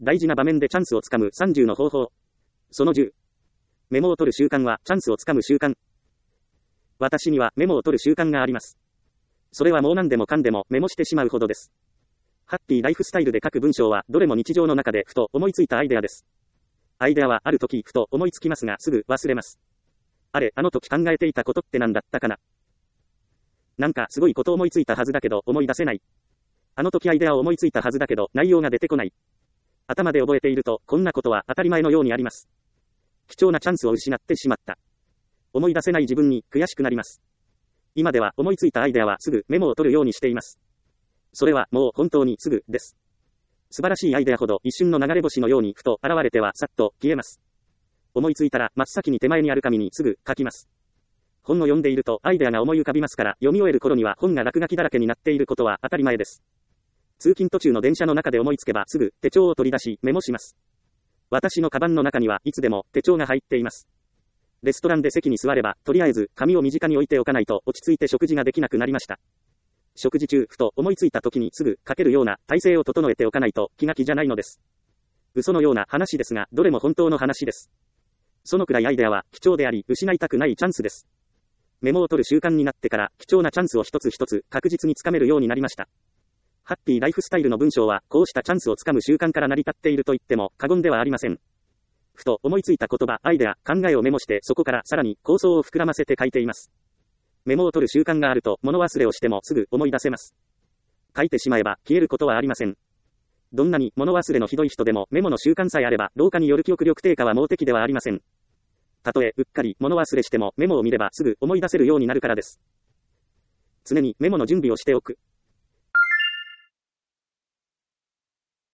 大事な場面でチャンスをつかむ30の方法。その10。メモを取る習慣はチャンスをつかむ習慣。私にはメモを取る習慣があります。それはもう何でもかんでもメモしてしまうほどです。ハッピーライフスタイルで書く文章はどれも日常の中でふと思いついたアイデアです。アイデアはある時ふと思いつきますがすぐ忘れます。あれ、あの時考えていたことって何だったかな。なんかすごいこと思いついたはずだけど思い出せない。あの時アイデアを思いついたはずだけど内容が出てこない。頭で覚えているとこんなことは当たり前のようにあります。貴重なチャンスを失ってしまった。思い出せない自分に悔しくなります。今では思いついたアイデアはすぐメモを取るようにしています。それはもう本当にすぐです。素晴らしいアイデアほど一瞬の流れ星のようにふと現れてはさっと消えます。思いついたら真っ先に手前にある紙にすぐ書きます。本を読んでいるとアイデアが思い浮かびますから、読み終える頃には本が落書きだらけになっていることは当たり前です。通勤途中の電車の中で思いつけばすぐ手帳を取り出しメモします。私のカバンの中にはいつでも手帳が入っています。レストランで席に座ればとりあえず紙を身近に置いておかないと落ち着いて食事ができなくなりました。食事中ふと思いついた時にすぐ書けるような体勢を整えておかないと気が気じゃないのです。嘘のような話ですがどれも本当の話です。そのくらいアイデアは貴重であり失いたくないチャンスです。メモを取る習慣になってから貴重なチャンスを一つ一つ確実につかめるようになりました。ハッピーライフスタイルの文章はこうしたチャンスをつかむ習慣から成り立っていると言っても過言ではありません。ふと思いついた言葉、アイデア、考えをメモしてそこからさらに構想を膨らませて書いています。メモを取る習慣があると物忘れをしてもすぐ思い出せます。書いてしまえば消えることはありません。どんなに物忘れのひどい人でもメモの習慣さえあれば老化による記憶力低下は盲点ではありません。たとえうっかり物忘れしてもメモを見ればすぐ思い出せるようになるからです。常にメモの準備をしておく。